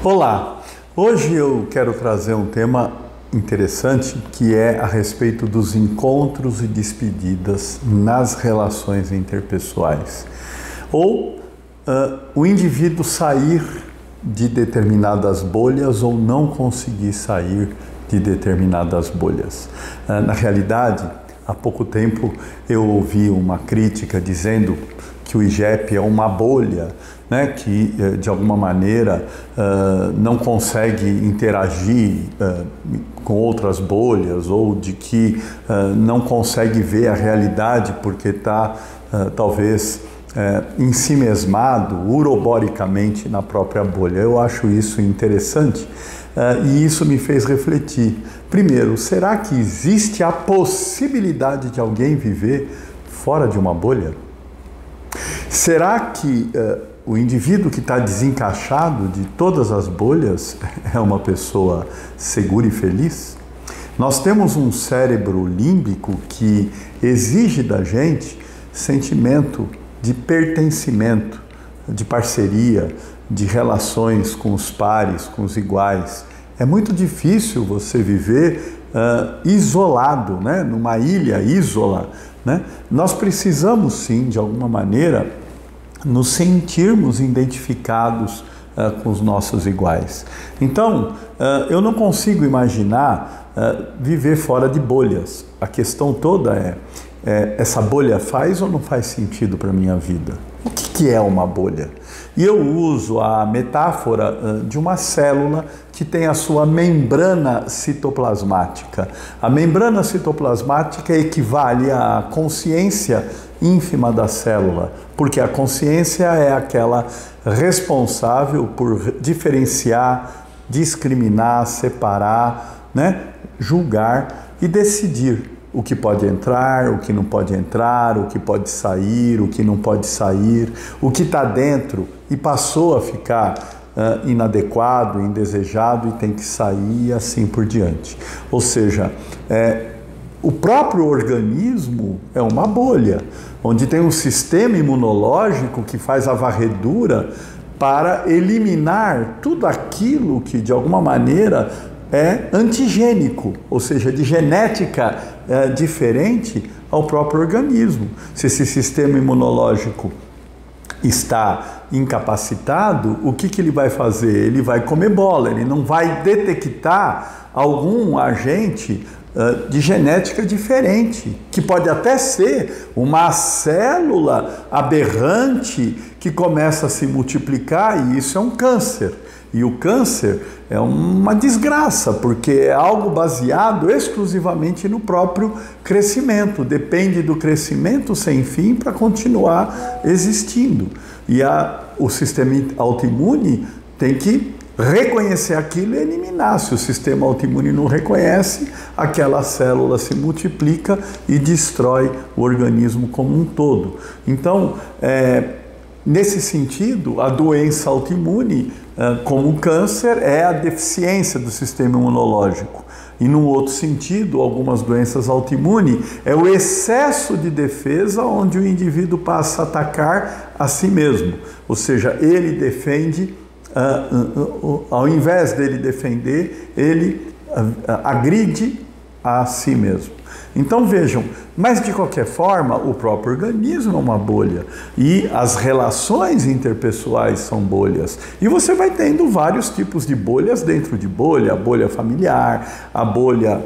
Olá, hoje eu quero trazer um tema interessante que é a respeito dos encontros e despedidas nas relações interpessoais. Ou o indivíduo sair de determinadas bolhas ou não conseguir sair de determinadas bolhas. Na realidade, há pouco tempo eu ouvi uma crítica dizendo que o IGEP é uma bolha, né, que de alguma maneira não consegue interagir com outras bolhas, ou de que não consegue ver a realidade porque está talvez ensimesmado uroboricamente na própria bolha. Eu acho isso interessante e isso me fez refletir. Primeiro, será que existe a possibilidade de alguém viver fora de uma bolha? Será que o indivíduo que está desencaixado de todas as bolhas é uma pessoa segura e feliz? Nós temos um cérebro límbico que exige da gente sentimento de pertencimento, de parceria, de relações com os pares, com os iguais. É muito difícil você viver isolado, né? Numa ilha ísola, né? Nós precisamos sim, de alguma maneira, nos sentirmos identificados com os nossos iguais. Então, eu não consigo imaginar viver fora de bolhas. A questão toda é essa bolha faz ou não faz sentido para a minha vida? O que é uma bolha? E eu uso a metáfora de uma célula que tem a sua membrana citoplasmática. A membrana citoplasmática equivale à consciência ínfima da célula, porque a consciência é aquela responsável por diferenciar, discriminar, separar, né? Julgar e decidir o que pode entrar, o que não pode entrar, o que pode sair, o que não pode sair, o que está dentro e passou a ficar inadequado, indesejado e tem que sair e assim por diante. Ou seja, o próprio organismo é uma bolha, onde tem um sistema imunológico que faz a varredura para eliminar tudo aquilo que de alguma maneira é antigênico, ou seja, de genética diferente ao próprio organismo. Se esse sistema imunológico está incapacitado, o que ele vai fazer? Ele vai comer bola, ele não vai detectar algum agente de genética diferente, que pode até ser uma célula aberrante que começa a se multiplicar, e isso é um câncer. E o câncer é uma desgraça, porque é algo baseado exclusivamente no próprio crescimento. Depende do crescimento sem fim para continuar existindo. E o sistema autoimune tem que reconhecer aquilo e eliminar. Se o sistema autoimune não reconhece, aquela célula se multiplica e destrói o organismo como um todo. Então, nesse sentido, a doença autoimune, como o câncer, é a deficiência do sistema imunológico. E num outro sentido, algumas doenças autoimunes, é o excesso de defesa onde o indivíduo passa a atacar a si mesmo. Ou seja, ele defende, ao invés dele defender, ele agride a si mesmo. Então vejam, mas de qualquer forma o próprio organismo é uma bolha e as relações interpessoais são bolhas. E você vai tendo vários tipos de bolhas dentro de bolha, a bolha familiar, a bolha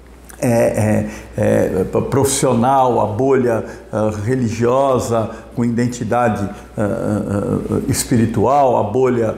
profissional, a bolha religiosa com identidade espiritual, a bolha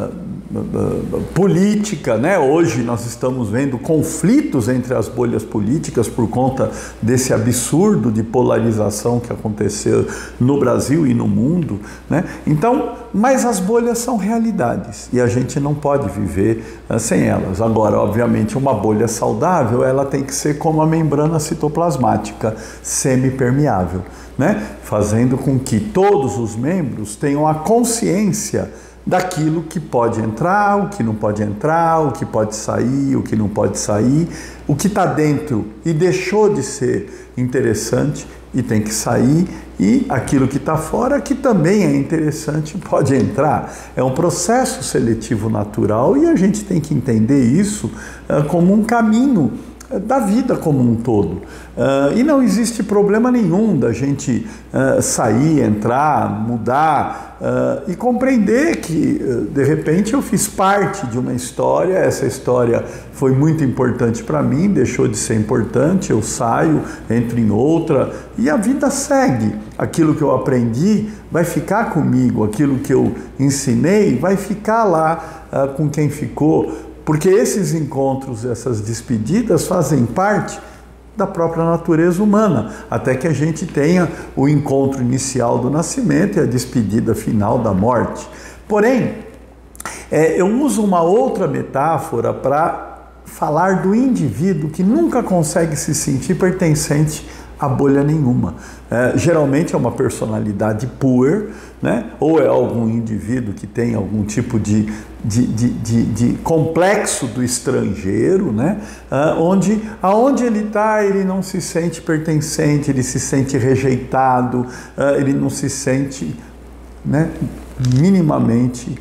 política, né? Hoje nós estamos vendo conflitos entre as bolhas políticas por conta desse absurdo de polarização que aconteceu no Brasil e no mundo, né? Então, mas as bolhas são realidades e a gente não pode viver sem elas. Agora, obviamente, uma bolha saudável, ela tem que ser como a membrana citoplasmática, semipermeável, né? Fazendo com que todos os membros tenham a consciência daquilo que pode entrar, o que não pode entrar, o que pode sair, o que não pode sair, o que está dentro e deixou de ser interessante e tem que sair, e aquilo que está fora, que também é interessante, pode entrar. É um processo seletivo natural e a gente tem que entender isso como um caminho da vida como um todo. E não existe problema nenhum da gente sair, entrar, mudar e compreender que, de repente, eu fiz parte de uma história, essa história foi muito importante para mim, deixou de ser importante, eu saio, entro em outra e a vida segue. Aquilo que eu aprendi vai ficar comigo, aquilo que eu ensinei vai ficar lá com quem ficou. Porque esses encontros, essas despedidas fazem parte da própria natureza humana, até que a gente tenha o encontro inicial do nascimento e a despedida final da morte. Porém, eu uso uma outra metáfora para falar do indivíduo que nunca consegue se sentir pertencente a bolha nenhuma. Geralmente é uma personalidade poor, né? Ou é algum indivíduo que tem algum tipo de complexo do estrangeiro, né? Aonde ele está, ele não se sente pertencente, ele se sente rejeitado, ele não se sente, né, minimamente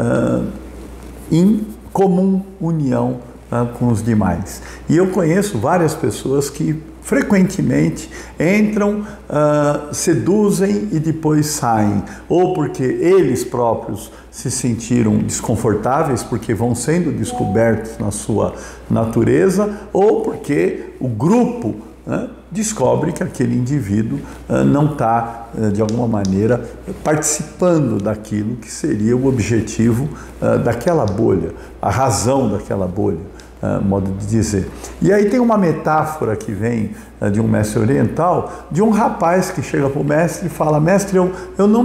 em comum união com os demais. E eu conheço várias pessoas que frequentemente entram, seduzem e depois saem, ou porque eles próprios se sentiram desconfortáveis porque vão sendo descobertos na sua natureza, ou porque o grupo descobre que aquele indivíduo não está, de alguma maneira, participando daquilo que seria o objetivo daquela bolha, a razão daquela bolha. Modo de dizer. E aí tem uma metáfora que vem de um mestre oriental, de um rapaz que chega para o mestre e fala: mestre, eu não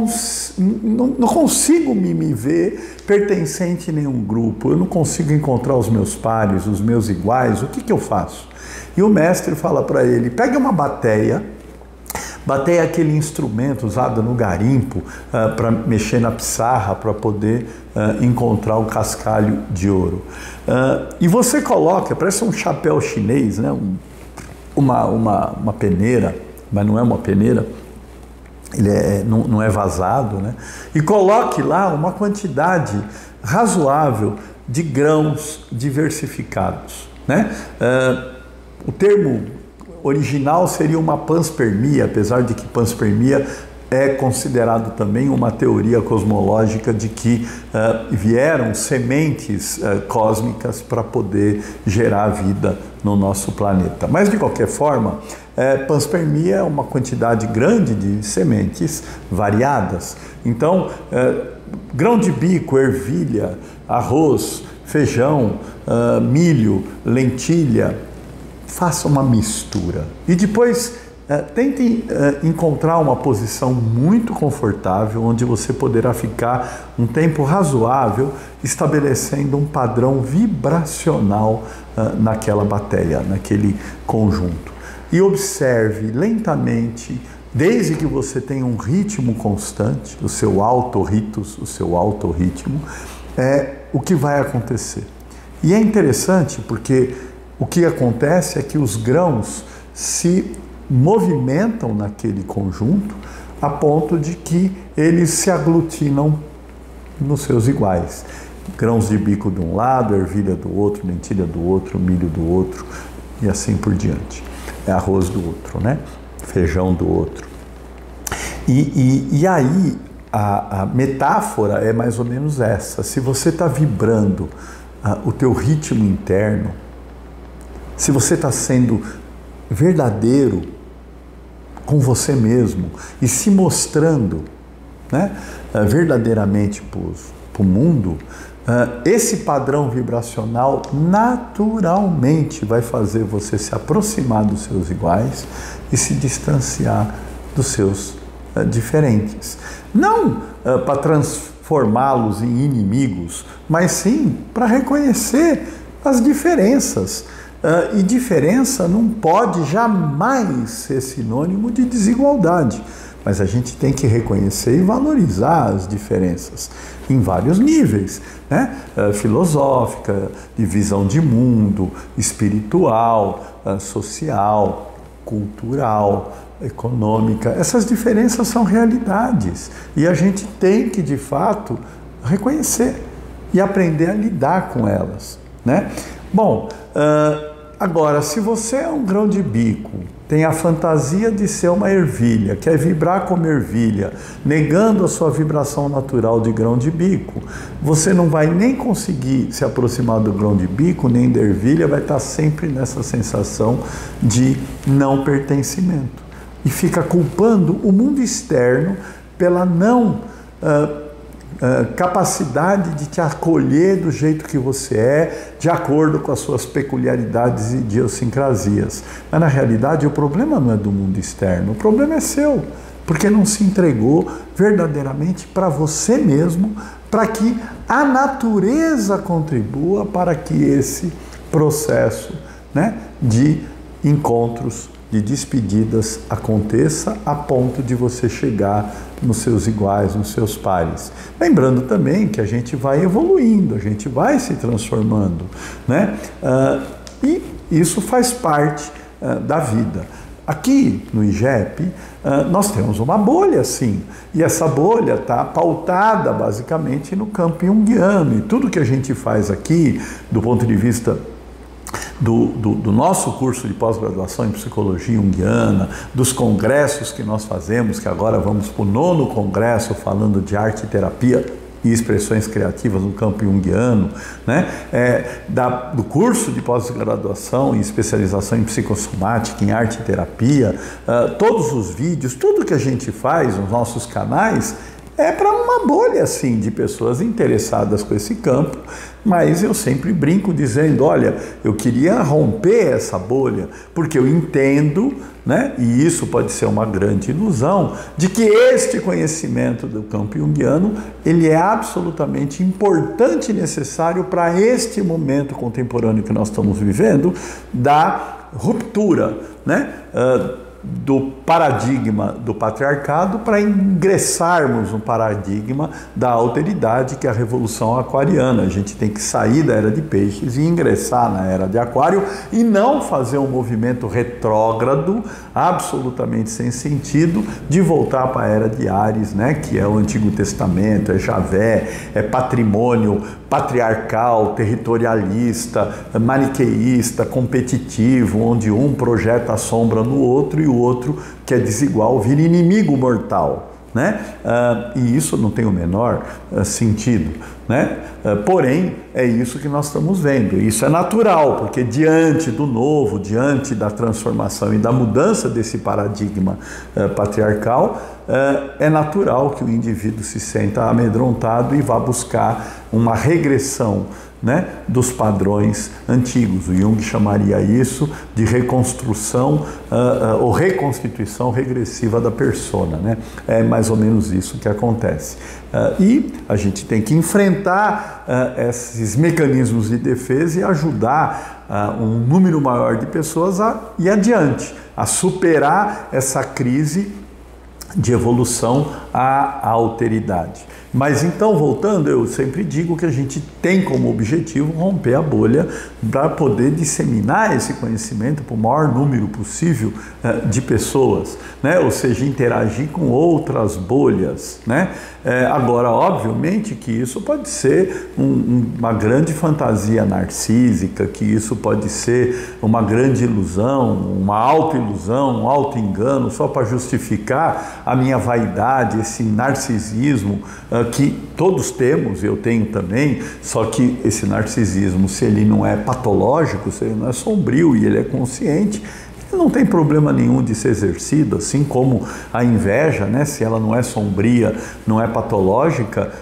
consigo me ver pertencente a nenhum grupo, eu não consigo encontrar os meus pares, os meus iguais, o que eu faço? E o mestre fala para ele: pegue uma bateia. Bateia é aquele instrumento usado no garimpo para mexer na pissarra, para poder encontrar o cascalho de ouro. E você coloca, parece um chapéu chinês, né? Uma peneira, mas não é uma peneira, ele não é vazado, né? E coloque lá uma quantidade razoável de grãos diversificados, né? O termo original seria uma panspermia, apesar de que panspermia é considerado também uma teoria cosmológica de que vieram sementes cósmicas para poder gerar vida no nosso planeta. Mas, de qualquer forma, panspermia é uma quantidade grande de sementes variadas. Então, grão de bico, ervilha, arroz, feijão, milho, lentilha, faça uma mistura e depois tente encontrar uma posição muito confortável onde você poderá ficar um tempo razoável estabelecendo um padrão vibracional naquela bateia, naquele conjunto. E observe lentamente, desde que você tenha um ritmo constante, o seu autorritus, o seu autorritmo, o que vai acontecer. E é interessante porque o que acontece é que os grãos se movimentam naquele conjunto a ponto de que eles se aglutinam nos seus iguais. Grãos de bico de um lado, ervilha do outro, lentilha do outro, milho do outro e assim por diante. Arroz do outro, né? Feijão do outro. E aí a metáfora é mais ou menos essa. Se você está vibrando o teu ritmo interno, se você está sendo verdadeiro com você mesmo e se mostrando, né, verdadeiramente para o mundo, esse padrão vibracional naturalmente vai fazer você se aproximar dos seus iguais e se distanciar dos seus diferentes. Não para transformá-los em inimigos, mas sim para reconhecer as diferenças. E diferença não pode jamais ser sinônimo de desigualdade, mas a gente tem que reconhecer e valorizar as diferenças em vários níveis, né? Filosófica, de visão de mundo, espiritual, social, cultural, econômica. Essas diferenças são realidades e a gente tem que, de fato, reconhecer e aprender a lidar com elas, né? Bom, agora, se você é um grão de bico, tem a fantasia de ser uma ervilha, quer vibrar como ervilha, negando a sua vibração natural de grão de bico, você não vai nem conseguir se aproximar do grão de bico, nem da ervilha, vai estar sempre nessa sensação de não pertencimento. E fica culpando o mundo externo pela não capacidade de te acolher do jeito que você é, de acordo com as suas peculiaridades e idiosincrasias. Mas na realidade o problema não é do mundo externo, o problema é seu, porque não se entregou verdadeiramente para você mesmo, para que a natureza contribua para que esse processo, né, de encontros, de despedidas aconteça a ponto de você chegar nos seus iguais, nos seus pares. Lembrando também que a gente vai evoluindo, a gente vai se transformando, né? E isso faz parte da vida. Aqui no IGEP, nós temos uma bolha, sim, e essa bolha está pautada basicamente no campo junguiano, e tudo que a gente faz aqui, do ponto de vista do nosso curso de pós-graduação em psicologia junguiana, dos congressos que nós fazemos, que agora vamos para o 9º congresso falando de arte e terapia e expressões criativas no campo junguiano, né? Do curso de pós-graduação e especialização em psicossomática, em arte e terapia, todos os vídeos, tudo que a gente faz nos nossos canais é para uma bolha, assim, de pessoas interessadas com esse campo, mas eu sempre brinco dizendo, olha, eu queria romper essa bolha, porque eu entendo, né, e isso pode ser uma grande ilusão, de que este conhecimento do campo junguiano, ele é absolutamente importante e necessário para este momento contemporâneo que nós estamos vivendo, da ruptura, né, do paradigma do patriarcado para ingressarmos no paradigma da alteridade, que é a revolução aquariana. A gente tem que sair da era de peixes e ingressar na era de aquário e não fazer um movimento retrógrado, absolutamente sem sentido, de voltar para a era de Áries, né, que é o Antigo Testamento, é Javé, é patrimônio patriarcal, territorialista, maniqueísta, competitivo, onde um projeta a sombra no outro e o outro, que é desigual, vira inimigo mortal, né? E isso não tem o menor sentido, né? Porém, é isso que nós estamos vendo. Isso é natural, porque diante do novo, diante da transformação e da mudança desse paradigma patriarcal, é natural que o indivíduo se sinta amedrontado e vá buscar uma regressão, né, dos padrões antigos. O Jung chamaria isso de reconstrução ou reconstituição regressiva da persona, né? É mais ou menos isso que acontece. E a gente tem que enfrentar esses mecanismos de defesa e ajudar um número maior de pessoas a ir adiante, a superar essa crise de evolução à alteridade. Mas então, voltando, eu sempre digo que a gente tem como objetivo romper a bolha para poder disseminar esse conhecimento para o maior número possível de pessoas, né? Ou seja, interagir com outras bolhas, né? Agora, obviamente que isso pode ser uma grande fantasia narcísica, que isso pode ser uma grande ilusão, uma autoilusão, um auto-engano, só para justificar a minha vaidade, esse narcisismo que todos temos, eu tenho também, só que esse narcisismo, se ele não é patológico, se ele não é sombrio e ele é consciente, não tem problema nenhum de ser exercido, assim como a inveja, né? Se ela não é sombria, não é patológica,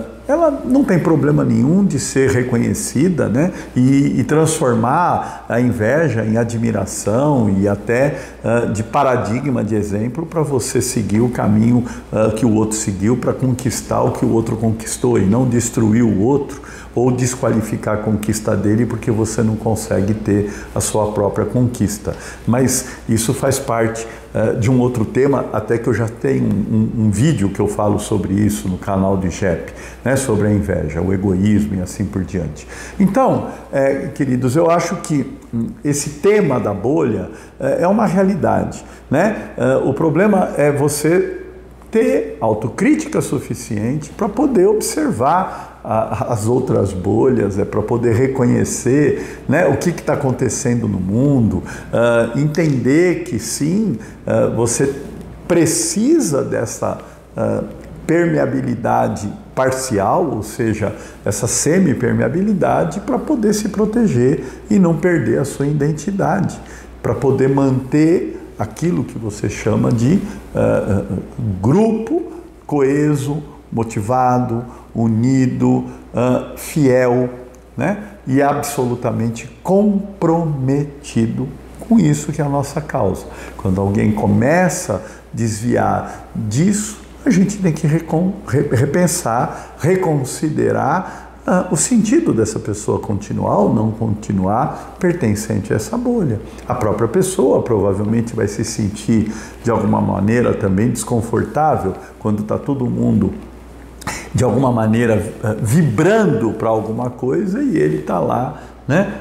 ela não tem problema nenhum de ser reconhecida, né? E transformar a inveja em admiração e até de paradigma, de exemplo, para você seguir o caminho que o outro seguiu para conquistar o que o outro conquistou e não destruir o outro ou desqualificar a conquista dele porque você não consegue ter a sua própria conquista. Mas isso faz parte de um outro tema, até que eu já tenho um vídeo que eu falo sobre isso no canal do IGEP, né, sobre a inveja, o egoísmo e assim por diante. Então, queridos, eu acho que esse tema da bolha é uma realidade, né? O problema é você ter autocrítica suficiente para poder observar as outras bolhas, para poder reconhecer, né, o que está acontecendo no mundo, entender que sim, você precisa dessa permeabilidade parcial, ou seja, essa semi-permeabilidade para poder se proteger e não perder a sua identidade, para poder manter aquilo que você chama de grupo coeso, motivado, unido, fiel, né? E absolutamente comprometido com isso que é a nossa causa. Quando alguém começa a desviar disso, a gente tem que repensar, reconsiderar o sentido dessa pessoa continuar ou não continuar pertencente a essa bolha. A própria pessoa provavelmente vai se sentir de alguma maneira também desconfortável quando está todo mundo de alguma maneira vibrando para alguma coisa e ele está lá, né,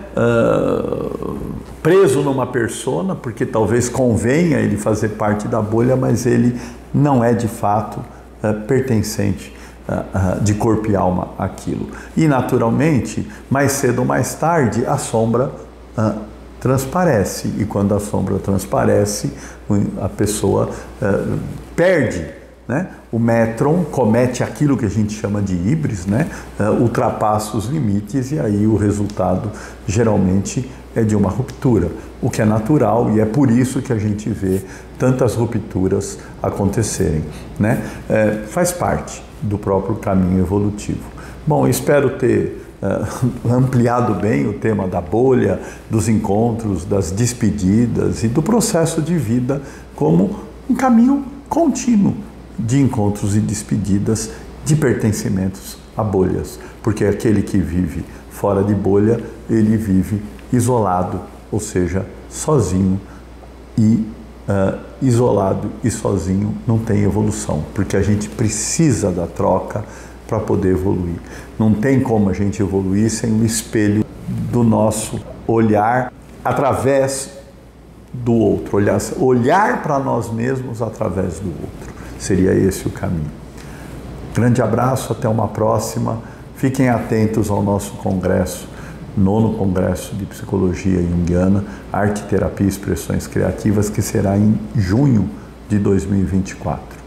preso numa persona, porque talvez convenha ele fazer parte da bolha, mas ele não é de fato pertencente de corpo e alma àquilo. E naturalmente, mais cedo ou mais tarde, a sombra transparece, e quando a sombra transparece, a pessoa perde, né? O metron comete aquilo que a gente chama de híbris, né? Ultrapassa os limites, e aí o resultado geralmente é de uma ruptura, o que é natural, e é por isso que a gente vê tantas rupturas acontecerem, né? Faz parte do próprio caminho evolutivo. Bom, espero ter ampliado bem o tema da bolha, dos encontros, das despedidas e do processo de vida como um caminho contínuo de encontros e despedidas, de pertencimentos a bolhas, porque aquele que vive fora de bolha, ele vive isolado, ou seja, sozinho, e isolado e sozinho não tem evolução, porque a gente precisa da troca para poder evoluir. Não tem como a gente evoluir sem o espelho do nosso olhar através do outro, olhar para nós mesmos através do outro. Seria esse o caminho. Grande abraço, até uma próxima. Fiquem atentos ao nosso congresso, 9º Congresso de Psicologia Junguiana, Arte, Terapia e Expressões Criativas, que será em junho de 2024.